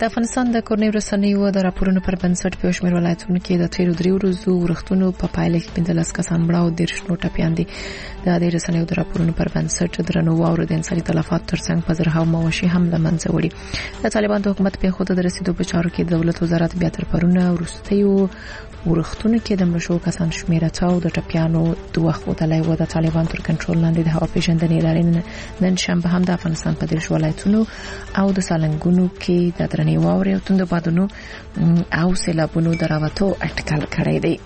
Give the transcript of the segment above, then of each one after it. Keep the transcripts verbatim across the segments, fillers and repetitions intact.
د افغانستان د کورنیو رسنیو د راپورونو پر بنسټ په شمېر ولایتونو کې د تیرو درې ورځو ورښتونو په پایله کې پنځلس کسان مړه او دېرش نور ټپیان دي. د دې رسنیو د راپورونو پر بنسټ درنو واورو د انساني تلفاتو ترڅنګ په زرهاو مواشي هم له منځه وړي. د طالبان د حکومت په خوده د رسیدو په چارو کې د دولت وزارت بیا تر پرونه وروستیو ورښتونو کې د مړه شوو کسانو شمېر اتاو د ټپیانو دوه ښودلی و. د طالبان تر کنټرول لاندې د هوا پیژندنې ادارې نن شنبه هم د افغانستان په دېرش ولایتونو او د سالنګونو کې د درنې واورې او توند بادونو او سیلابونو د راوتو اټکل کړی دی.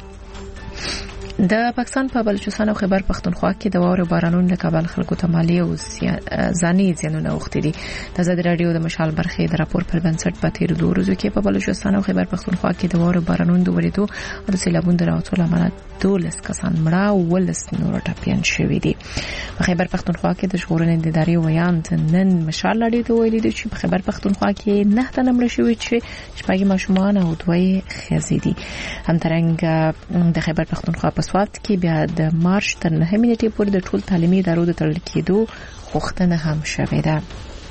د پاکستان په بلوچستان او خیبر پختونخوا کې د واورې بارانونو له کابل خلکو ته مالي او ځاني زیانونه اوښتي دي. د ازادي راډیو د مشال برخې د راپور پر بنسټ په تیرو دوه ورځو کې په بلوچستان او خیبر پختونخوا کې د واورې بارانونو د ورېدو او د سیلابونو د راوتو له امله دولس کسان مړه او ولس نور ټپیان شوي دي. په خیبر پختونخوا کې د ژغورنې د ادارې ویاند نن مشال راډیو ته ویلي دي چې په خیبر پختونخوا کې نه تنه مړه شوي چې شپږ ماشومان او دوه ښځې دي. همدارنګه د خیبر پختونخوا په سوات کې بیا د مارچ تر نهمې نیټې پورې د ټول تعلیمي ادارو د تړل کېدو غوښتنه هم شوې ده.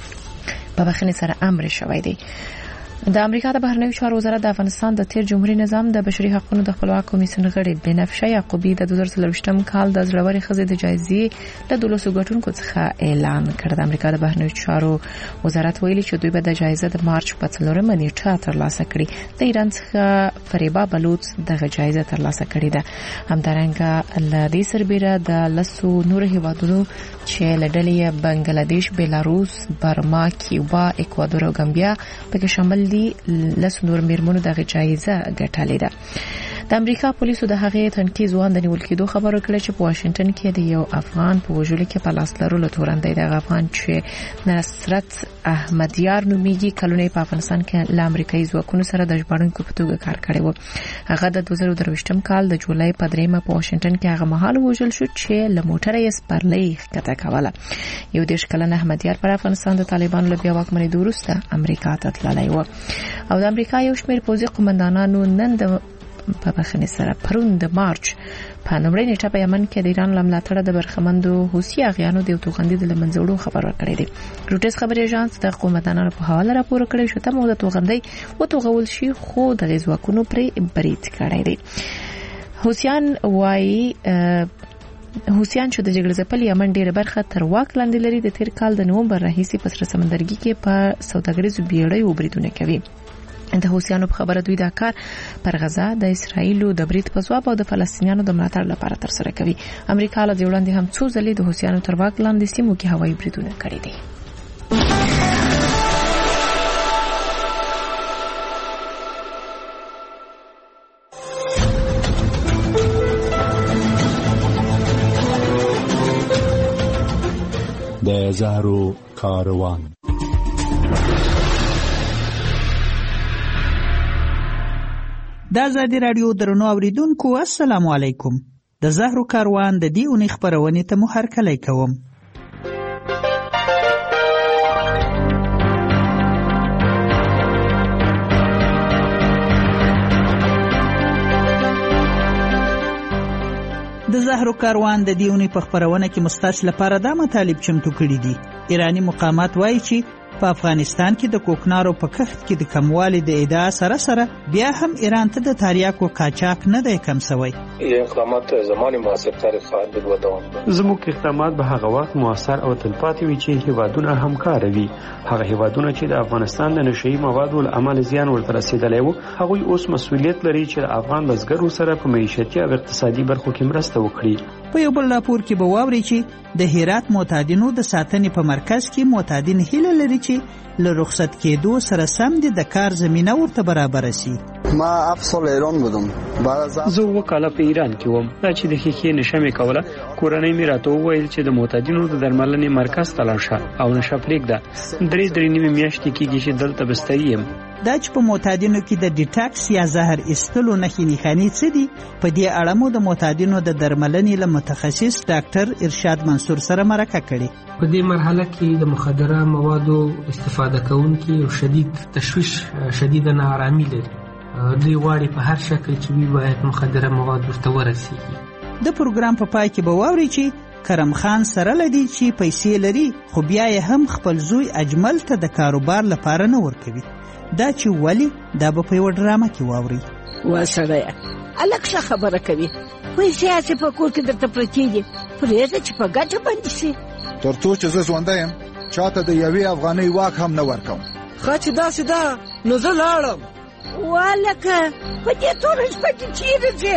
په بخښنې سره امر شوی دی. د امریکا د بهرنیو چارو وزارت د افغانستان د تیر جمهوریت نظام د بشري حقوقو د خپلواک کمیسیون غړي بنفشه یعقوبی د دوه زره څلوېښتم کال د زړورې ښځې د جایزې له دولسو ګټونکو څخه اعلان کړ. د امریکا د بهرنیو چارو وزارت ویلي چې دوی به د جایزه د مارچ په څلورمه نیټه ترلاسه کړي. د ایران څخه فریبا بلوچ دغه جایزه ترلاسه کړې ده. همدارنګه له دې سربېره د لسو نورو هیوادونو چې له ډلې بنگلاديش، بیلاروس، برما، کیوبا، اکوادور او ګامبیا پکې شامل دي لس نور میرمنو دغه جایزه ګټلې ده. د امریکا پولیسو د هغې تنکي ځوان د نیول کېدو خبرو کړه چې په واشنگټن کې د یو افغان په وژلو کې په لاس لرلو تورن دی. دغه افغان چې نصرت احمدیار نومیږي کلونه په افغانستان کې له امریکایي ځواکونو سره د ژباړونکو په توګه کار کړی و. هغه د دوه زره درویشتم کال د جولای په دریمه په واشنگټن کې هغه مهال وژل شو چې له موټره یې سپرلۍ ښکته کوله. یو دېرش کلن احمدیار پر افغانستان د طالبانو له بیا واکمنېدو وروسته امریکا ته تللی و. او د امریکا یو شمېر پوځي قومندانانو نن د په بخښنې سره پرون د مارچ په لومړۍ نیټه په یمن کې د ایران له ملاتړه د برخمندو حوثي اغیانو د یو توغندي د له منځه وړو خبر ورکړی دی. روټس خبري اژانس د قومندانانو په حواله راپور کړی چې تمه د توغندي وتوغول شي خو د غزواکونو پرې برید کړی دی. حوثیان وايي حوثیان چې د جګړې ځپلي یمن ډېره برخه تر واک لاندې لري. د تیر کال د نومبر راهیسې په سره سمندرګي کې په سوداګریزو بیړیو بریدونه کوي. د حوثیانو په خبره دوی دا کار پر غزا د اسرایلو د برید په ځواب او د فلسطینیانو د ملاتړ لپاره ترسره کوي. امریکا له دې وړاندې هم څو ځلې د حوثیانو تر واک لاندې سیمو کې هوایي بریدونه کړي دي. د زهرو کاروان. د ازادي راډیو درنو اوریدونکو السلام علیکم. د زهرو کاروان د دې اونۍ خبرونې ته مو هرکلی کوم. د زهرو کاروان د دې اونۍ په خبرونه کې مستاس لپاره دا مطالب چمتو کړي دي. ایرانی مقامات وایي چې په افغانستان کې د کوکنارو په کښت کې د کموالي د ادعا سره سره بیا هم ایران ته د تریاکو قاچاق نه دی کم شوی. اقدامات زمانی موثر تاریخ خواهد بود و دوام. زموږ اقدامات به هغه وخت موثر او تلپاتې وي چې هیوادونه همکار وي. هغه هیوادونه چې د افغانستان د نشئی موادو له امله زیان ورته رسیدلی و هغوی اوس مسؤلیت لري چې د افغان بزګرو سره په معیشتي او اقتصادي برخو کې مرسته وکړي. په یو بل راپور کې به واوري چې د هرات معتادینو د ساتنې په مرکز کې معتادین هیله لري چې له رخصت کېدو سره سم د کار زمینه ورته برابر شي. ما افسر ایران بودم. زه وکاله په ایران کې وم. دا چې د ښیښې نشه مې کوله کورنۍ مې راته وویل چې د معتادینو د درملنې مرکز ته لاړ شه او نشه پرېږده. درې درې نیمې میاشتې کېږي چې دلته بستري یم. دا چې په معتادینو کې د ډیټاکس یا زهر ایستلو نښې نښانې څه دي؟ په دې اړه مو د معتادینو د درملنې له متخصص ډاکټر ارشاد منصور سره مرکه کړې. په دې مرحله کې د مخدره موادو استفاده کوونکي او شدید تشویش شدید ناارامي لري. دوی غواړي په هر شکل چې وي باید مخدره مواد ورته ورسیږي. د پروګرام په پای کې به واوري چې کرم خان سره لدی چې پیسې لري خو بیا یې هم خپل زوی اجمل ته د کاروبار لپاره نه ورکوي. دا چې ولی دا به په یوه ډرامه کې واوري. وا سړیه هلک ښه خبره کوي، پیسې هسې په کور کې درته پرتې دي، پرېږده چې په ګټه بندې شي. تر څو چې زه ژوندی یم چاته د یوې افغانۍ واک هم نه ورکوم. ښه چې داسې ده نو زه لاړم. والکه په دې توره شپه کې چیرې ځې؟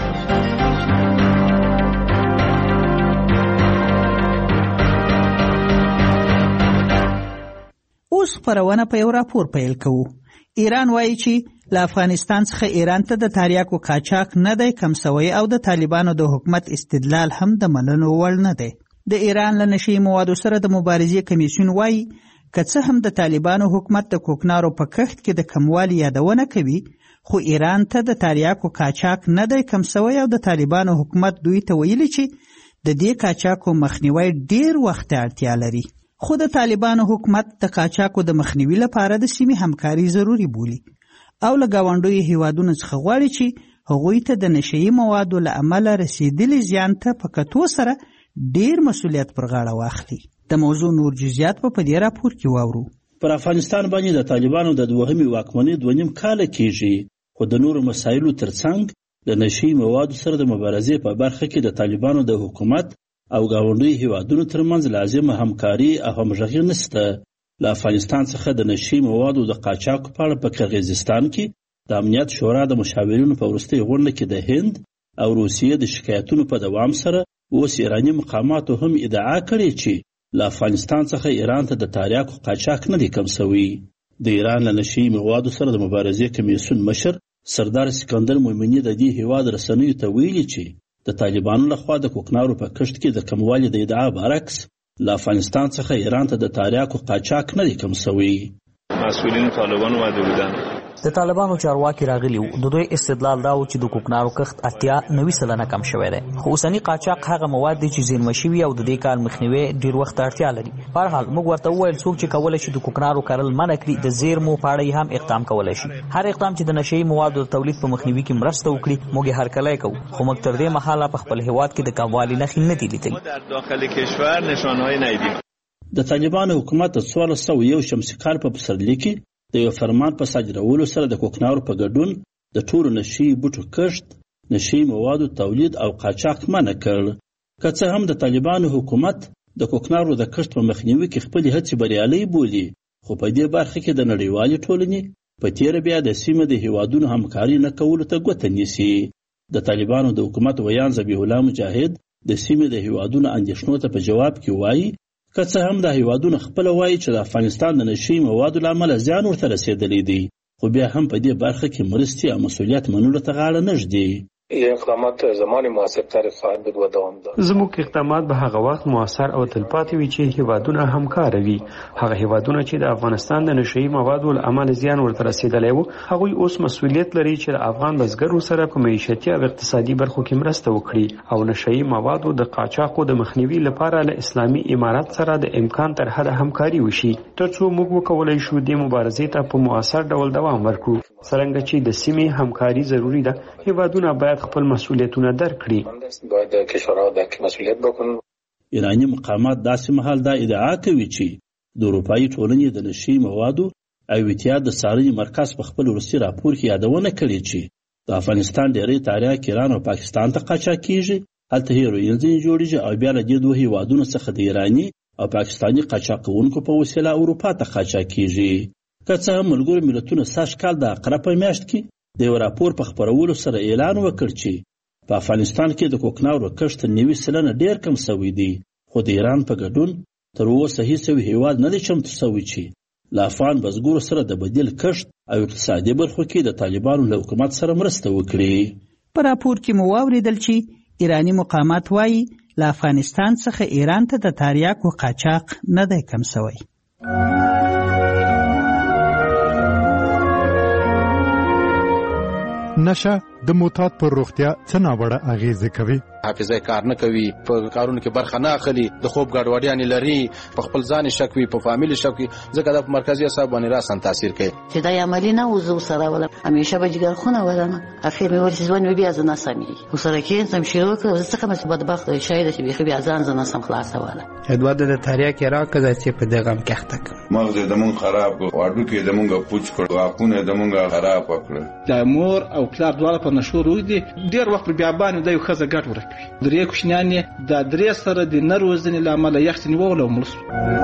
اوس خپرونه په یو راپور پیل کوو. ایران وایي چې له افغانستان څخه ایران ته د تاریاکو قاچاق نه دی کم سوی او د طالبانو د حکومت استدلال هم د منلو وړ نه دی. د ایران له نشي موادو سره د مبارزې کمیسیون وایي که څه هم د طالبانو حکومت د کوکنارو په کښت کې د کموالي یادونه کوي خو ایران ته د تاریاکو قاچاق نه دی کم سوی او د طالبانو حکومت دوی ته ویلي چې د دې قاچاقو مخنیوی ډیر وخت اړتیا لري. خو د طالبانو حکومت د قاچاقو د مخنیوي لپاره د سیمې همکاري ضروري بولي او له ګاونډیو هیوادونو څخه غواړي چې هغوی ته د نشهیي موادو له امله رسیدلي زیان ته په کتو سره ډیر مسؤلیت پر غاړه واخلي. د موضوع نور جزئیات په دې راپور کې واورو. پر افغانستان باندې د طالبانو د دوهمې واکمنۍ دوه نیم کاله کېږي خو د نورو مسایلو ترڅنګ د نشهیي موادو سره د مبارزې په برخه کې د طالبانو د حکومت او ګاونډیو هیوادونو ترمنځ لازمه همکاري او همغږي نشته. له افغانستان څخه د نشهیي موادو د قاچاقو په اړه په قرغیزستان کې د امنیت شورا د مشاورینو په وروستۍ غونډه کې د هند او روسیې د شکایتونو په دوام سره اوس ایراني مقاماتو هم ادعا کړې چې له افغانستان څخه ایران ته د تاریاکو قاچاق نه دی کم سوی. د ایران له نشهیي موادو سره د مبارزې کمیسیون مشر سردار سکندر مومني د دې هیواد رسنیو ته ویلي چې د طالبانو لخوا د کوکنارو په کښت کې د کموالي د ادعا برعکس له افغانستان څخه ایران ته د تاریاکو قاچاق نه دی کم سوی. مسئولین طالبان اومده بودن د طالبانو چارواکي راغلي وو. د دوی استدلال دا و چې د کوکنارو کښت اتیا نوي سلنه کم شوی دی خو اوسني قاچاق هغه مواد دي چې زیرمه شوي او د دې کار مخنیوی ډیر وخت اړتیا لري. په هر حال موږ ورته وویل څوک چې کولی شي د کوکنارو کرل منع کړي د زیرمو په اړه هم اقدام کولی شي. هر اقدام چې د نشهیي موادو د تولید په مخنیوي کې مرسته وکړي موږ یې هرکلی کوو خو موږ تر دې مهاله په خپل هیواد کې د کموالي نښې نه دي لیدلي. در داخل کشور نشانه‌ای ندیدیم. د طالبانو حکومت د څوارلس سوه یو شمسي کال په پسرلي کې د یو فرمان په صادرولو سره د کوکنارو په ګډون د ټولو نشهیي بوټو کښت، نشهیي موادو تولید او قاچاق منع کړ. که څه هم د طالبانو حکومت د کوکنارو د کښت په مخنیوي کې خپلې هڅې بریالۍ بولي خو په دې برخه کې د نړیوالې ټولنې په تیره بیا د سیمه د هیوادونو همکاري نه کولو ته ګوته نیسي. د طالبانو د حکومت ویان ذبیح الله مجاهد د سیمې د هیوادونو اندېښنو ته په جواب کې وایي که څه هم د هیوادونو خپله وایي چې د افغانستان د نشهیي موادو له امله زیان ورته رسېدلی دی خو بیا هم په دې برخه کې مرستې او مسؤلیت منلو ته غاړه نه ږدي. این اقدامات زمان موثرتر خواهد بود و دوام دارد. زموږ اقدامات به هغه وخت موثر او تلپاتې وي چې هیوادونه همکاره وي. هغه هیوادونه چې د افغانستان د نشهیي موادو له امله زیان ورته رسېدلی و هغوی اوس مسؤلیت لري چې د افغان بزګرو سره په معیشتي او اقتصادي برخو کې مرسته وکړي او نشهیي موادو د قاچاقو د مخنیوي لپاره له اسلامي امارت سره د امکان تر حده همکاري وشي تر څو موږ وکولی شو دې مبارزې ته په مؤثر ډول دوام ورکړو. څرنګه چې د سیمې همکاري ضروري ده هیوادونه باید خپل مسؤلیتونه درک کړي. باید کشورها درک مسؤلیت بکنن. ایرانی مقامات داسې مهال دا ادعا کوي چې د اروپایي ټولنې د نشهیي موادو او اتحاد د څارنې مرکز په خپل وروستي راپور کې یادونه کړې چې د افغانستان ډېری تاریاک ایران او پاکستان ته قاچاق کیږي. هلته هیروین ځینې جوړیږي او بیا له دې دوه هیوادونو څخه د ایراني او پاکستاني قاچاق کوونکو په وسیله اروپا ته قاچاق کیږي. که څه هم ملګرو ملتونو سږ کال د عقرب په میاشت کې د یو راپور په خپرولو سره اعلان وکړ چې په افغانستان کې د کوکنارو کښت نوي سلنه ډیر کم سوی دی خو د ایران په ګډون تر اوسه هیڅ یو هیواد نه دی چمتو سوی چې له افغان بزګرو سره د بدیل کښت او اقتصادي برخو کې د طالبانو له حکومت سره مرسته وکړي. په راپور کې مو واورېدل چې ایرانی مقامات وایي له افغانستان څخه ایران ته د تاریاکو قاچاق نه دی کم سوی. نشه د معتاد پر روغتیا څه ناوړه اغیزې کوي؟ حافظه کار نه کوي، په کارونو کې برخه نه اخلي، د خوب ګډوډیان لري، په خپل ځان شک وي، په فامیل شک وي، ځکه د مرکزی اعصاب باندې راسن تاثیر کوي. چې دا عملی نه وزو سره ولا همیشه به جګر خونه ولنه اخر مې ورته ځوان بیا ځنه سمي وسره کې سم شروع کړ څه کومه بدبخت شاید چې بیا بیا ځان ځنه سم خلاصه ولا ادواد د تاریخ کې راکړه چې په دغه هم کې تک مغز د مون خراب واډو کې د مونږه پوچ کړ واکونه د مونږه خراب کړ. د مور او پلار دواړه په نشو روي دي ډیر وخت بیا باندې د یو خزه ګټ ورکوي. درې کوشنیان د درې سره د نروزنې لامل یختنی وول او ملس.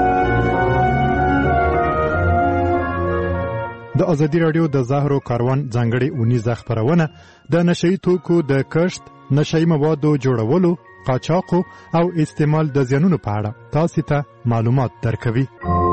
د ازادي رادیو د زهرو کاروان ځانګړي اونیزه خبرونه د نشئی توکو د کښت، نشئی موادو جوړولو، قاچاقو او استعمال د زیانونو په اړه تاسو ته معلومات درکوي.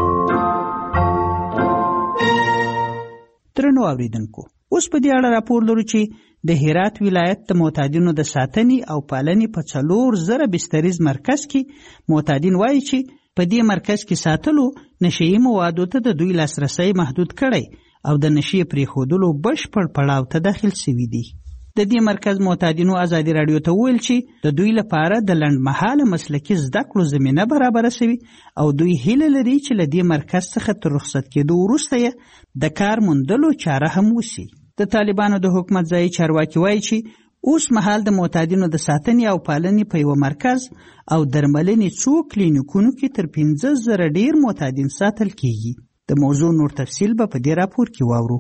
درنو اوریدونکو، اوس په دې اړه راپور لرو چې د هرات ولایت د معتادینو د ساتنې او پالنې په څلور زره بستریز مرکز کې معتادین وایي چې په دې مرکز کې ساتلو نشئی موادو ته د دوی لاسرسی محدود کړی او د نشي پرېښودلو بشپړ پړاو ته داخل شوي دي. د دې مرکز معتادینو ازادي رادیو ته ویل چې د دوی لپاره د لنډمهاله مسلکي زده کړو زمینه برابره شوي او دوی هیله لري چې له دې مرکز څخه تر رخصت کېدو وروسته یې د کار موندلو چاره هم وشي. د طالبانو د حکومت ځایي چارواکي وایي چې اوس مهال د معتادینو د ساتنې او پالنې په یو مرکز او درملنې څو کلینیکونو کې تر پنځه زره ډیر معتادین ساتل کیږي. د موضوع نور تفصیل به په دې راپور کې واورو.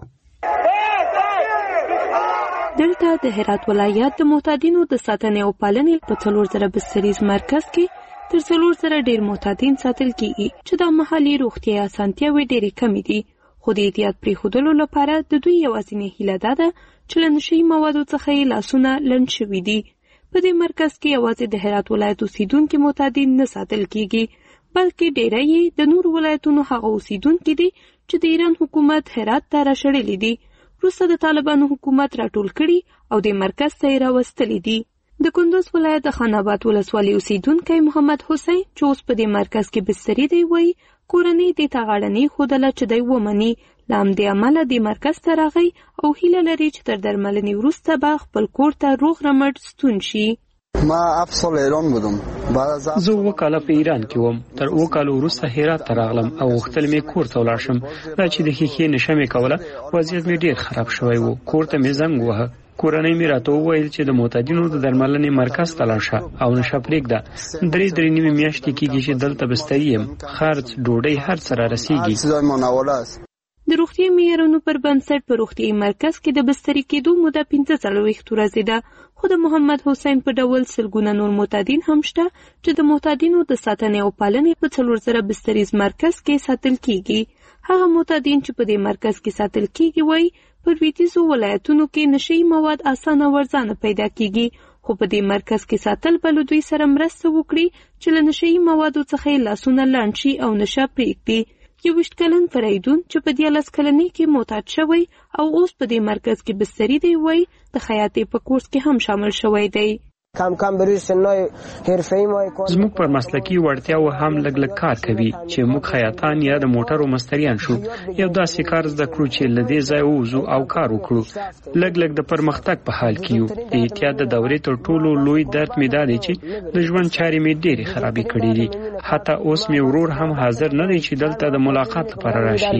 دلته د هرات ولایت د معتادینو د ساتنې او پالنې په څلور زره بستریز مرکز کې تر څلور زره ډیر معتادین ساتل کیږي چې د محلي روغتیا اسانتیاوې ډېرې کمې دي. خو د احتیاط پرېښودلو لپاره د دوی یوازینۍ هیله دا ده چې له نشهیي موادو څخه یې لاسونه لنډ شوي دي. په دې مرکز کې یوازې د هرات ولایت اوسیدونکي معتادین نه ساتل کیږي، بلکې ډېری یې د نورو ولایتونو هغه اوسیدونکي دي چې د ایران حکومت هرات ته راشړلي دي. وروسته د طالبانو حکومت راټول کړي او د مرکز ته یې راوستلي دي. د کندوز ولایت د خان آباد ولسوالۍ اوسیدونکی محمد حسین چې اوس په دې مرکز کې بستري دی وایي کورنۍ دې ته غاړه نه ښودله چې دی ومني. له همدې امله دې مرکز ته راغی او هیله لري چې تر درملنې وروسته به خپل کور ته روغ رمټ ستون شي. ما افصل ایران بودم. زه اووه کاله په ایران کې وم. تر اووه کالو وروسته هرات ته راغلم او غوښتل مې کور ته ولاړ شم. دا چې د ښیښې نشه مې کوله وضعیت مې ډېر خراب شوی و. کور ته مې زنګ ووهه. کورنۍ مې راته وویل چې د معتادینو د درملنې مرکز ته لاړ شه او نشه پرېږده. درې درې نیمې میاشتې کېږي چې دلته بستري یم. خرڅ، ډوډۍ، هر څه را رسېږي. د روغتیايي معیارونو پر بنسټ په روغتیايي مرکز کې د بستري کېدو موده پنځه څلوېښت ورځې ده. خو د محمد حسین په ډول سلګونه نور معتادین هم شته چې د معتادینو د ساتنې او پالنې په څلور زره بستریز مرکز کې ساتل کیږي. هغه معتادین چې په دې مرکز کې ساتل کیږي وایي په لویدیځو ولایتونو کې نشهیي مواد اسانه ورځانه پیدا کیږي، خو په دې مرکز کې ساتل به له دوی سره مرسته وکړي چې له نشهیي موادو څخه یې لاسونه لنډ شي او نشه پرېږدي. یوویشت کلن فریدون چې په دیارلس کلنۍ کې معتاد شوی او اوس په دې مرکز کې بستري دی وایي د خیاطۍ په کورس کې هم شامل شوی دی. کم کم بروی سنای حرفه‌ای ما زموږ پر مسلکي وړتیاو هم لږ لږ کار کوي چې موږ خیاطان یا د موټرو مستریان شو. یو داسې کار زده کړو چې له دې ځایه ووځو او کار وکړو. لږ لږ د پرمختګ په حال کې یو. د احتیاط د دورې تر ټولو لوی درد مې دا دی چې د ژوند چارې مې ډېرې خرابې کړې دي. حتی اوس مې ورور هم حاضر نه دی چې دلته د ملاقات لپاره راشي.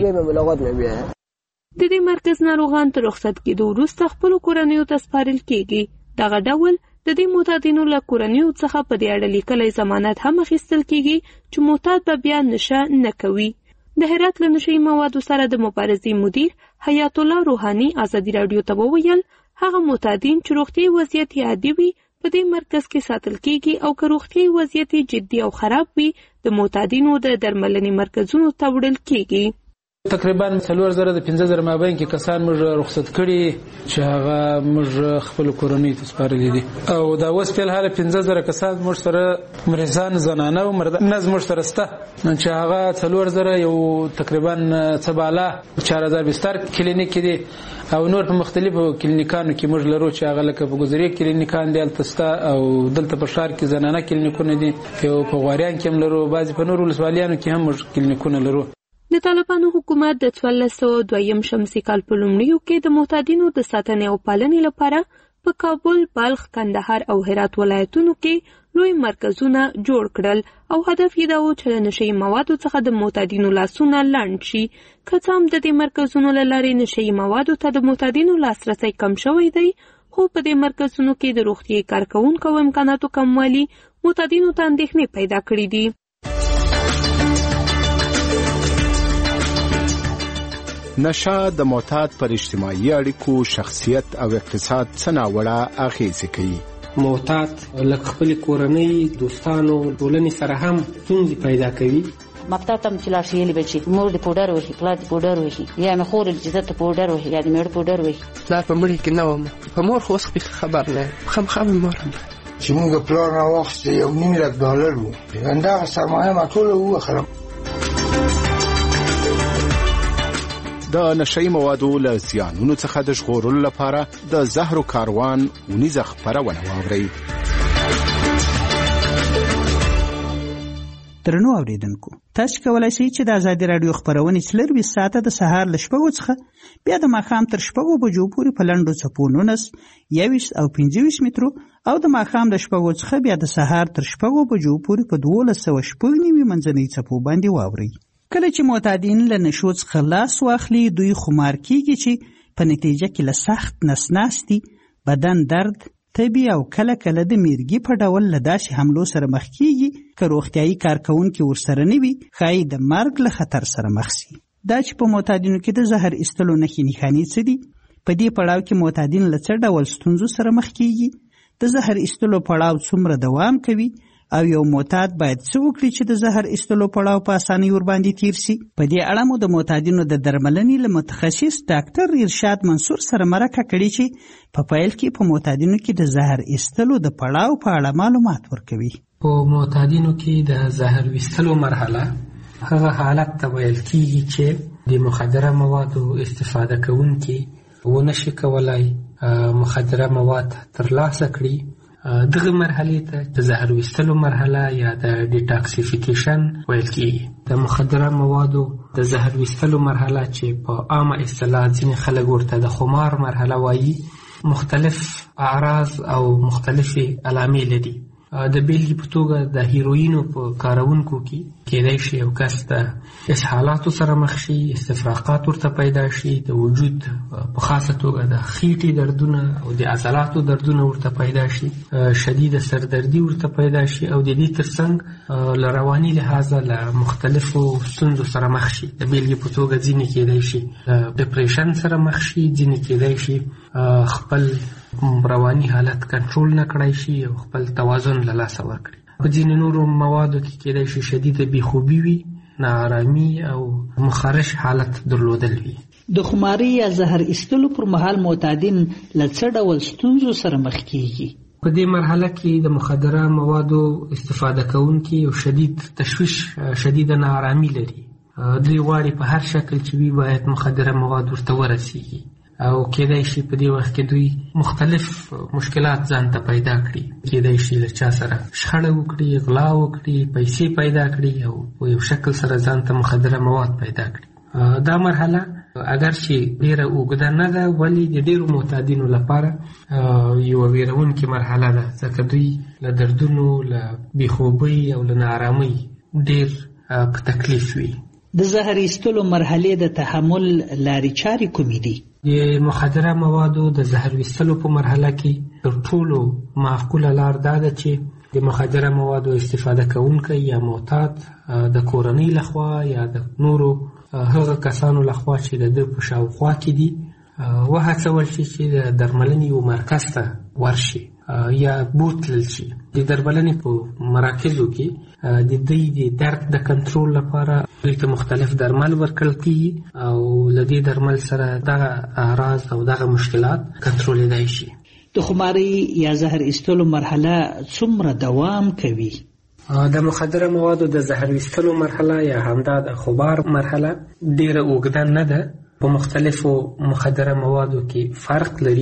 د دې مرکز ناروغان تر رخصت کېدو وروسته خپلو کورنیو ته سپارل کېږي. دغه ډول د دې معتادینو له کورنیو څخه په دې اړه لیکلی ضمانت هم اخیستل کیږي چې معتاد به بیا نشه نه کوي. د هرات له نشهیي موادو سره د مبارزې مدیر حیات الله روحاني ازادي راډیو ته وویل هغه معتادین چې روغتیایي وضعیت یې عادي وي په دې مرکز کې ساتل کیږي او که روغتیایي وضعیت یې جدي او خراب وي د معتادینو د درملنې مرکزونو ته وړل کیږي. تقریبا څلور زره د پنځه زره مابین کې کسان موږ رخصت کړي چې هغه موږ خپل کورنۍ ته سپارلي دي او دا اوس په حال پنځه زره کسان موږ سره مریضان زنانه او مرده نز موږ سره سته چې هغه څلور زره یو تقریبا څباله چهار هزار بستر کلینیک دي او نور په مختلفو کلینیکانو کې موږ لرو چې هغه لکه په ګذري کلینیکان دي التستا او دلته په ښار کې زنانه کلینیکونه دي یو په غواریان کې هم لرو بعضی په نورو ولسوالیانو کې هم موږ کلینیکونه لرو. د طالبانو حکومت د څوارلس سوه دویم شمسي کال په لومړیو کې د معتادینو د ساتنې او پالنې لپاره په کابل، بلخ، کندهار او هرات ولایتونو کې لوی مرکزونه جوړ کړل او هدف یې دا و چې د نشهیي موادو څخه د معتادینو لاسونه لنډ شي. که څه هم د دې مرکزونو له لارې نشهیي موادو ته د معتادینو لاسرسی کم شوی دی، خو په دې مرکزونو کې د روغتیايي کارکوونکو او امکاناتو کموالی معتادینو ته اندېښنې پیدا کړې دي. نشه د معتاد پر اجتماعي اړیکو، شخصیت او اقتصاد څه ناوړه اغېزې کوي. معتاد لکه خپل کورنۍ، دوستانو، ټولنې سره هم ستونزې پیدا کوي. مکتب ته چې لاړ شي یلې بچي مور دې پوډر وهي، پلار دې پوډر وهي، یا مې خور دې چې ته پوډر وهي، یا دې مېړه پوډر وهي. پلار په مړي کې نه وم، په مور خو اوس خبر نه یم، خامخا مې مور هم چې موږ پلار راواخیستې یو نیم لک ډالر و، همدغه سرمایه ما ټوله ووخرم. د نشهیي موادو له زیانونو څخه د ژغورلو لپاره د زهرو کاروان اونیزه خپرونه واورئ. درنو اوریدونکو، تاسو کولی شئ چې د ازادي راډیو خپرونې څلرویشت ساعته د سهار له شپږو څخه بیا د ماښام تر شپږو بجو پورې په لنډو څپو نولس، یوویشت او پنځه ویشت مترو او د ماښام د شپږو څخه بیا د سهار تر شپږو بجو پورې په دولس سوه شپږ نوي منځنۍ څپو باندې واورئ. کله چې معتادین له نشو څخه لاس واخلي، دوی خمار کیږي چې په نتیجه کې له سخت نسناستي، بدن درد، تبي او کله کله د میرګي په ډول له داسې حملو سره مخ کیږي که روغتیايي کارکوونکي ورسره نه وي، ښایي د مرګ له خطر سره مخ شي. دا چې په معتادینو کې د زهر ایستلو نښې نښانې څه دي؟ په دې پړاو کې معتادین له څه ډول ستونزو سره مخ کیږي؟ د زهر ایستلو پړاو څومره دوام کوي؟ او یو معتاد باید څه وکړي چې د زهر ایستلو پړاو په اسانۍ ورباندې تیر شي؟ په دې اړه مو د معتادینو د درملنې له متخصص ډاکټر ارشاد منصور سره مرکه کړې چې په پیل کې په معتادینو کې د زهر ایستلو د پړاو په اړه معلومات ورکوي. په معتادینو کې د زهر ایستلو مرحله هغه حالت ته ویل کېږي چې د مخدره موادو استفاده کوونکي ونشي کولای مخدره مواد ترلاسه کړي. دغه مرحلې ته د زهر ویستلو مرحله یا د ډیټاکسیفیکیشن ویل کېږي. د مخدره موادو د زهر ویستلو مرحله چې په عامه اصطلاح ځینې خلک ورته د خمار مرحله وایي، مختلف اعراض او مختلفې علامې لري. د بیلګې په توګه د هیروینو په کارونکو کې کېدای شي یو کس د اسهالاتو سره مخ شي، استفراقات ورته پیدا شي، د وجود په خاصه توګه د خېټې دردونه او د عضلاتو دردونه ورته پیدا شي، شدید سردردي ورته پیدا شي او د دې ترڅنګ له رواني لحاظه له مختلفو ستونزو سره مخ شي. د بیلګې په توګه ځینې کېدای شي د ډپریشن سره مخ شي، ځینې کېدای شي خپل رواني حالت کنټرول نه کړای شي او خپل توازن له لاسه ورکړي. په ځینې نورو موادو کې کېدای شي شدیده بېخوبي وي، ناارامي او مخارش حالت درلودل وي. د خماري یا زهر ایستلو پر مهال معتادین له څه ډول ستونزو سره مخ کیږي؟ په دې مرحله کې د مخدره موادو استفاده کوونکي یو شدید تشویش، شدیده ناارامي لري. دوی غواړي په هر شکل چې وي باید مخدره مواد ورته ورسیږي او کېدای شي په دې وخت کې دوی مختلف مشکلات ځان ته پیدا کړي. کېدای شي له چا سره شخړه وکړي، غلا وکړي، پیسې پیدا کړي او په یو شکل سره ځان ته مخدره مواد پیدا کړي. دا مرحله اگر چې ډیره اوږده نه ده، ولی د ډیرو معتادینو لپاره یو ویرونکې مرحله ده، ځکه دوی له دردونو، له بېخوبۍ او له ناارامۍ ډیر په تکلیف وي. د زهر ایستلو مرحلې د تحمل لارې چارې کومې دي؟ د مخدره موادو د زهر ایستلو په مرحله کې تر ټولو معقوله لار دا ده چې د مخدره موادو استفاده کوونکی یا معتاد د کورنۍ لخوا یا د نورو هغه کسانو لخوا چې د ده په شاوخوا کې دي وهڅول شي چې د درملنې یو مرکز ته ورشي یا بوتلل شي. د درملنې په مراکزو کې د دوی د درد د کنټرول لپاره دوی ته مختلف درمل ورکړل کېږي او له دې درمل سره دغه اعراض او دغه مشکلات کنټرولېدای شي. د خماري یا زهر ایستلو مرحله څومره دوام کوي؟ د مخدره موادو د زهر ایستلو مرحله یا همدا د خمار مرحله ډیره اوږده نه ده. په مختلفو مخدره موادو کې فرق لري.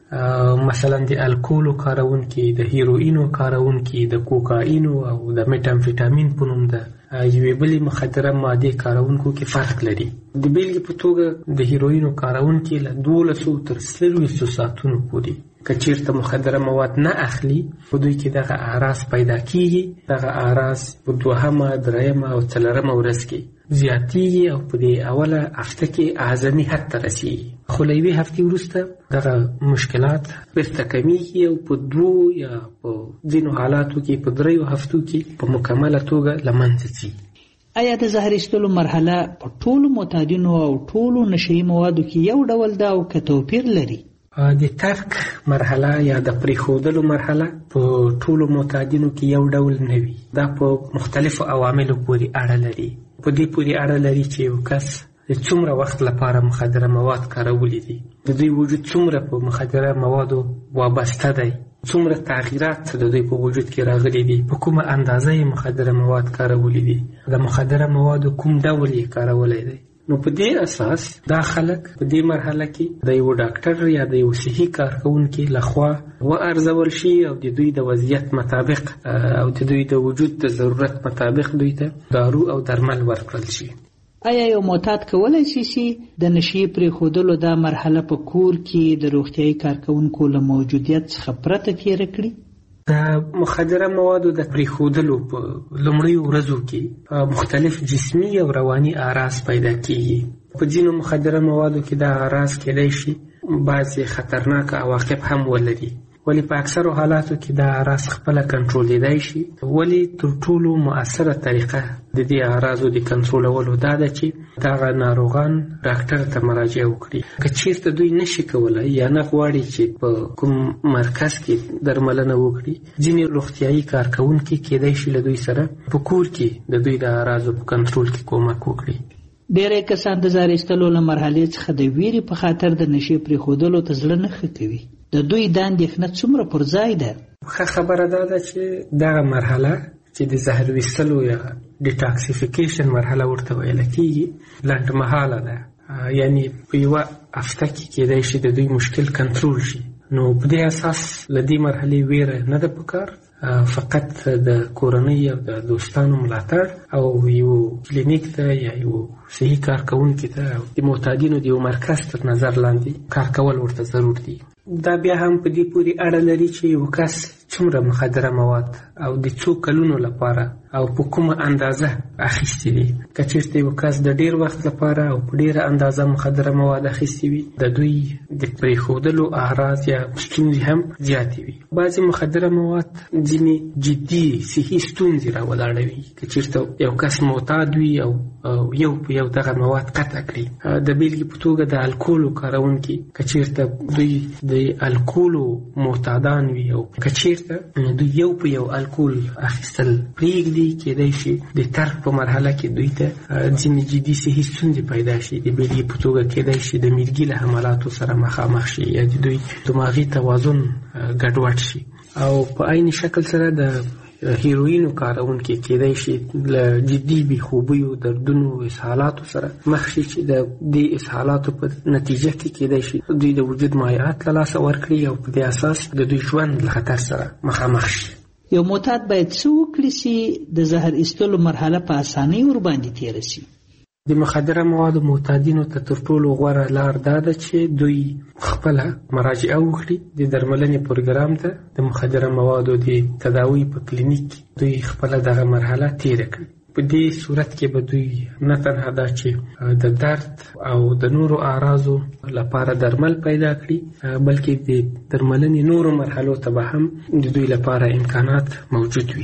مثلا د الکولو کارونکي، د هیروینو کارونکي، د کوکاینو او د میټامفیټامین په نوم د یوې بلې مخدره مادې کارونکو کې فرق لري. د بیلګې په توګه د هیروینو کارونکي له دولسو تر څلوېښتو ساعتونو پورې که چېرته مخدره مواد نه اخلي، په دوی کې دغه اعراض پیدا کېږي. دغه اعراض په دوهمه، درېیمه او څلورمه ورځ کې زیاتېږي او په دې اوله هفته کې اعظمي حد ته رسېږي. خو له یوې هفتې وروسته دغه مشکلات بیرته کمیږي او په دوو یا په ځینو حالاتو کې په دریو هفتو کې په مکمله توګه له منځه ځي. آیا د زهر ایستلو مرحله په ټولو معتادینو او ټولو نشهیي موادو کې یو ډول ده او که توپیر لري؟ د ترک مرحله یا د پریښودلو مرحله په ټولو معتادینو کې یو ډول نه وي. دا په مختلفو عواملو پورې اړه لري. په دې پورې اړه لري چې یو کس څومره وخت لپاره مخدره مواد کارولی دي، د دوی وجود څومره په مخدره موادو وابسته دی، څومره تغییرات د دوی په وجود کې راغلي دي، په کومه اندازه یې مخدره مواد کارولی دي، د مخدره موادو کوم ډول یې کارولی دی. نو په دې اساس دا خلک په دې مرحله کې د یو ډاکټر یا د یو صحي کارکونکي لخوا وارزول شي او د دوی د وضعیت مطابق او د دوی د وجود د ضرورت مطابق دوی ته دارو او درمل ورکړل شي. آیا یو معتاد کولی شي چې د نشې پرېښودلو دا مرحله په کور کې د روغتیایي کارکونکو له موجودیت څخه پرته تېره کړي؟ د مخدره موادو د پرېښودلو په لومړیو ورځو کې مختلف جسمي او رواني اعراض پیدا کېږي. په ځینو مخدره موادو کې دا اعراض کېدای شي بعضې خطرناک عواقب هم ولري، ولی په اکثرو حالاتو کې دا اعراض خپله کنټرولېدای شي. ولی تر ټولو مؤثره طریقه د دې اعراضو د کنټرولولو دا ده چې دغه ناروغان ډاکټر ته مراجعه وکړي. که چېرته دوی نشي کولی یا نه غواړي چې په کوم مرکز کې درملنه وکړي، ځینې روغتیایي کارکوونکي کېدای شي له دوی سره په کور کې د دوی د اعراضو په کنټرول کې کومک وکړي. ډېری کسان د زهر ایستلو له مرحلې څخه د ویرې په خاطر د نشې پرېښودلو ته زړه نه ښه کوي. د دوی دا اندېښنه څومره پر ځای ده؟ ښه خبره دا ده چې دغه مرحله چې د زهر ویستلو یا ډیټاکسیفیکیشن مرحله ورته ویل کېږي لنډمهاله ده، یعنی په یوه هفته کې کېدای شي د دوی مشکل کنټرول شي. نو په دې اساس له دې مرحلې ویره نه ده پکار، فقط د کورنۍ او د دوستانو ملاتړ او یو کلینیک ته یا یو صحي کارکوونکي ته د معتادینو د یو مرکز تر نظر لاندې کار کول ورته ضرور دي. دا بیا هم په دې پورې اړه لري چې یو کس څومره مخدره مواد او د څو کلونو لپاره او په کومه اندازه اخیستي دي. که چېرته یو کس د ډېر وخت لپاره او په ډېره اندازه مخدره مواد اخیستي وي، د دوی د پرېښودلو اعراض یا ستونزې هم زیاتې وي. بعضې مخدره مواد ځینې جدي صحي ستونزې راولاړوي. که چېرته یو کس معتاد وي او یو په یو دغه مواد قطع کړي، د بیلګې په توګه د الکولو کارونکي که چېرته دوی د الکولو معتادان وي او که چېرته دوی یو په یو الکول اخیستل پرېږدي، کېدای شي د ترک په مرحله کې دوی ته ځینې جدي صحي ستونزې پیدا شي. د بیلګې په توګه کېدای شي د میرګي له حملاتو سره مخامخ شي یا د دوی دماغي توازن ګډوډ شي. او په عین شکل سره د هیروینو کارونکي کېدای شي له جدي بېخوبیو، دردونو، اسهالاتو سره مخ شي چې د دې اسهالاتو په نتیجه کې کېدای شي دوی د وجود مایعات له لاسه ورکړي او په دې اساس د دوی ژوند له خطر سره مخامخ شي. یو معتاد باید څه وکړي چې د زهر ایستلو مرحله په اسانۍ ورباندې تېره شي؟ د مخدره موادو معتادینو ته تر ټولو غوره لار دا ده چې دوی خپله مراجعه وکړي د درملنې پروګرام ته. د مخدره موادو د تداوی په کلینیک دوی خپله دغه مرحله تېره کړي. په دې صورت کې به دوی نه تنها دا چې د درد او د نورو اعراضو لپاره درمل پیدا کړي، بلکې د درملنې نورو مرحلو ته به هم د دوی لپاره امکانات موجود وي.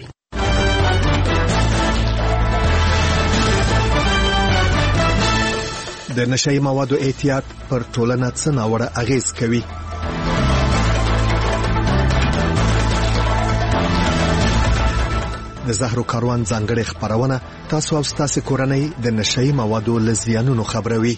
د نشهیي موادو احتیاط پر ټولنه څه ناوړه اغېز کوي؟ د زهرو کاروان ځانګړې خپرونه تاسو او ستاسو کورنۍ د نشهیي موادو له زیانونو خبروي.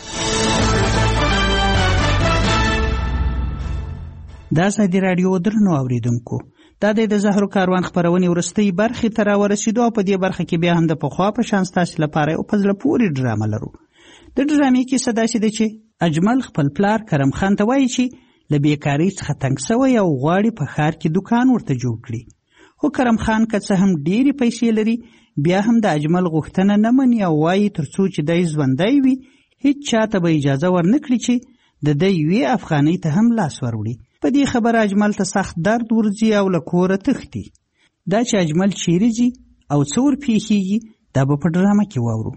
دا ازادي راډیو درنو اوریدونکو، دا د زهرو کاروان خپرونې وروستۍ برخې ته راورسېدو او په دې برخه کې بیا هم د پخوا په شان ستاسو لپاره یو په زړه پورې ډرامه لرو. د ډرامې کیسه داسې ده چې اجمل خپل پلار کرم خان ته وایي چې له بیکارۍ څخه تنګ سوی او غواړي په ښار کې دکان ورته جوړ کړي. خو کرم خان که څه هم ډېرې پیسې لري بیا هم د اجمل غوښتنه نه مني او وایي تر څو چې دی ژوندی وي هیڅ چاته به اجازه ورنکړي چې د دی یوې افغانۍ ته هم لاس وروړي. په دې خبره اجمل ته سخت درد ورځي او له کوره تښتي. دا چې اجمل چیرې ځي او څه ورپېښېږي دا به په ډرامه کې واورو.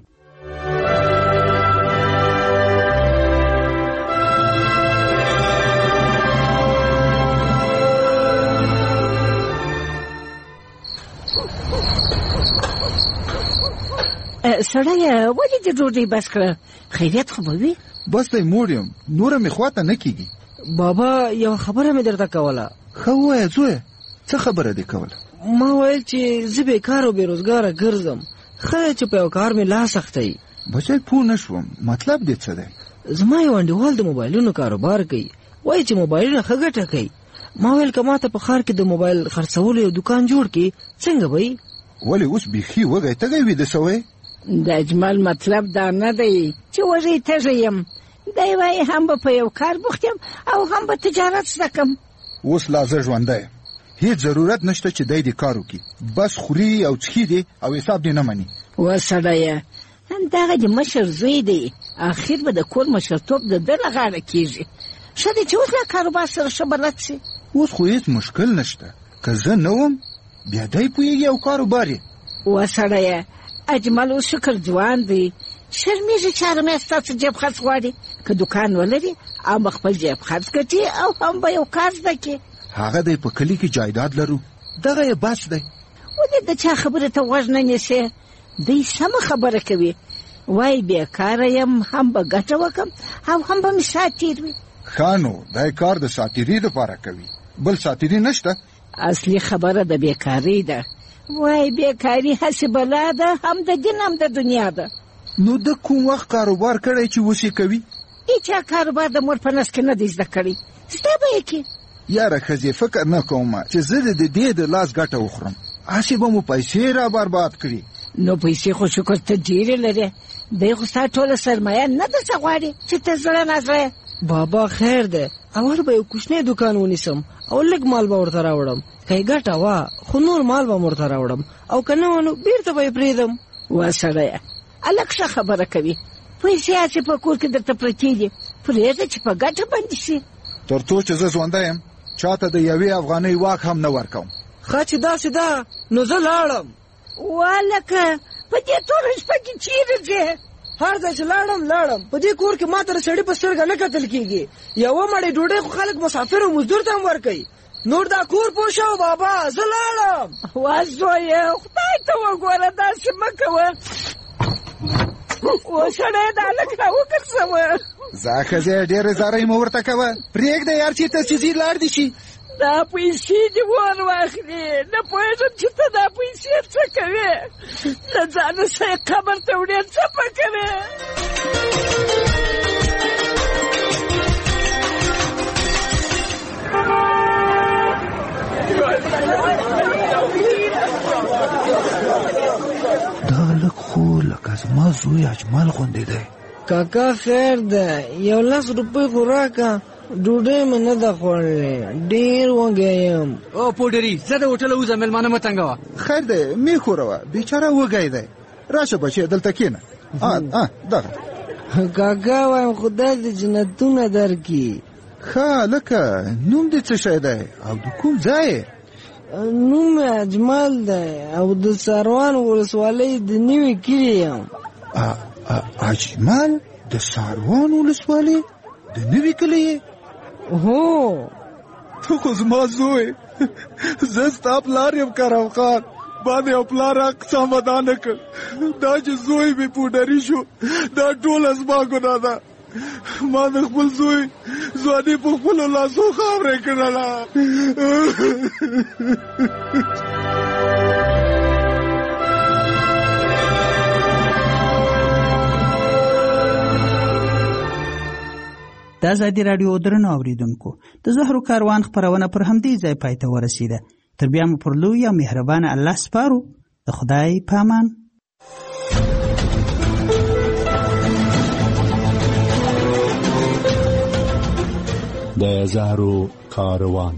سړیه ولې د ډوډۍ بس کړه؟ خیریت خو به وي؟ بس دی موړ یم، نوره مې خواته نه کېږي. بابا یوه خبره مې درته کوله. ښه ووایه زویه، څه خبره دې کوله؟ ما ویل چې زه بېکاره او بېروزګاره ګرځم، ښه چې په یو کار مې لاس اختی. بچی پوه نه شوم، مطلب دې څه دی؟ زما یو انډیوال د موبایلونو کاروبار کوي، وایي چې موبایلونه ښه ګټه کوي. ما ویل که ما ته په ښار کې د موبایل خرڅولو یو دوکان جوړ کړي څنګه به وي؟ ولې اوس بیخي وږی تږی ویده سوی؟ د اجمل مطلب دا نه دی چې وږی تږی یم، دی وایي هم به په یو کار بوخت یم او هم به تجارت زده کړم. اوس لا زه ژوندی یم، هیڅ ضرورت نشته چې دی دې کار وکړي، بس خوري او څښي دې او حساب دې نه مني. وسړیه دغه د مشر زوی دی، اخر به د کور مشرتوب د ده له غاړه کېږي. ښه دی چې اوس له کاروبار سره ښه بلد شي. اوس خو هیڅ مشکل نشته، که زه نه وم بیا دی پوهېږي او کاروبار یې. وسړیه اجمل اوس شکر ځوان دی، شرمېږي چې هر میاشت ستاسو جیب خرڅ غواړي. که دوکان ولري او به خپل جیب خرڅ ګټي او هم به یو کار زده کړي. هغه دی په کلي کې جایداد لرو، دغه یې بس دی. ولې د چا خبرې ته غوږ نه نیسې؟ دی سمه خبره کوي، وایي بېکاره یم، هم به ګټه وکړم او هم به مې ساعت تېر وي. ښه نو دی کار د ساتیري دپاره کوي، بل ساتیري نشته. اصلي خبره د بېکارۍ ده، وایي بېکاري هسې بلا ده، هم د دین هم د دنیا ده. نو د کوم وخت کاروبار کړی چې اوس یې کوي؟ هېچا کاروبار د مور په نس کې نه دی زده کړی، زده به یې کړي. یاره ښځې فکر نه کوم چې زه د دې د لاس ګټه وخورم، هسې به مو پیسې را برباد کړي. نو پیسې خو شکر ته ډېرې لرې، دی خو ستا ټوله سرمایه نه درڅه غواړي چې ته زړه نازړه. بابا خیر دی، اول به یو کوچنی دوکان ونیسم او لږ مال به ورته راوړم، که یې ګټه وه خو نور مال به م ورته راوړم، او که نه وه نو بېرته به یې پرېږدم. وسړیه هلک ښه خبره کوي، پیسې هسې په کور کې درته پرتې دي، پرېږده چې په ګټه بندي شي. تر څو چې زه ژوندی یم چاته د یوې افغانۍ واک هم نه ورکوم. ښه چې داسې ده نو زه لاړم. والکه په دې توره شپه کې چیرې ځې؟ هر ځای چې لاړم لاړم، په دې کور کې ما ته د سړي په سترګه نه کتل کېږي. یوه مړۍ ډوډۍ خو خلک مسافر او مزدور ته هم ورکوي، نور دا کور پوه شو بابا، زه لاړم. وا زویه خدای ته وګوره، داسې مه کوه. وسړی دا هلک راوګرځوه. ځه ښځې ډېرې زارۍ مه ورته کوه، پرېږده یار چېرته چې ځي لاړ دې شي. دا پیسې دې ور واخلې، نه پوهېږم چې ته دا پیسې څه کوې، له ځانه سره قبر ته وړې څه په کوې. دا هلک خو لکه زما زوی اجمل غوندې دی. کاکا خیر ده، یو لس روپۍ خو راکه، ډوډۍ مې نه ده خوړلې، ډېر وږی یم. او پوډري زه د هوټله وځم، مېلمانه مه تنګوه. خیر دی مې خوروه، بیچاره وږی دی، راشه بچې دلته کښېنه. دغه کاکا وایم خدای دې جنتونه درکړي. ښه هلکه نوم دې څه شی دی او د کوم ځای یې؟ نوم مې اجمل دی او د ساروان ولسوالۍ د نوي کلي یم. اجمل د ساروان ولسوالۍ د نوي کلي یې؟ هو ته خو زما زوی، زه ستا پلار یم کرم خان، ما د یو پلار حق سمه دا نه کړ، دا چې زوی مې پوډري شو دا ټوله زما ګناه ده. ما د خپل زوی ځواني په خپلو لاسو خاورې کړله. د ازادي راډیو درنو اوریدونکو، د زهرو کاروان خپرونه پر همدې ځای پای ته ورسیده. تر بیا مو پر لوی او مهربانه الله سپارو. د خدای په امان. د د زهرو کاروان.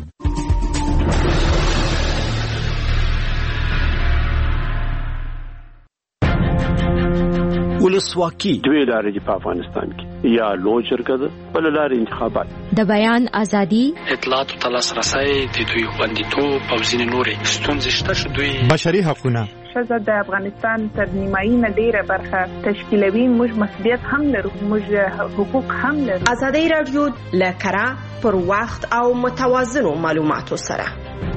ولسواکي دوی لارې په افغانستان کې یا لوی جرګه ده بل لارې انتخابات د بیان ازادي اطلاعات او تلاسرسي د دوی خوندیتوب او ځینې نورې ستونزې شته چې دوی بشري حقوقونه ښځه د افغانستان تر نیمایي نه ډیره برخه تشکیلوي. موږ مسؤلیت هم لرو، موږ حقوق هم لرو. ازادي راډیو له کره پر وخت او متوازنو معلوماتو سره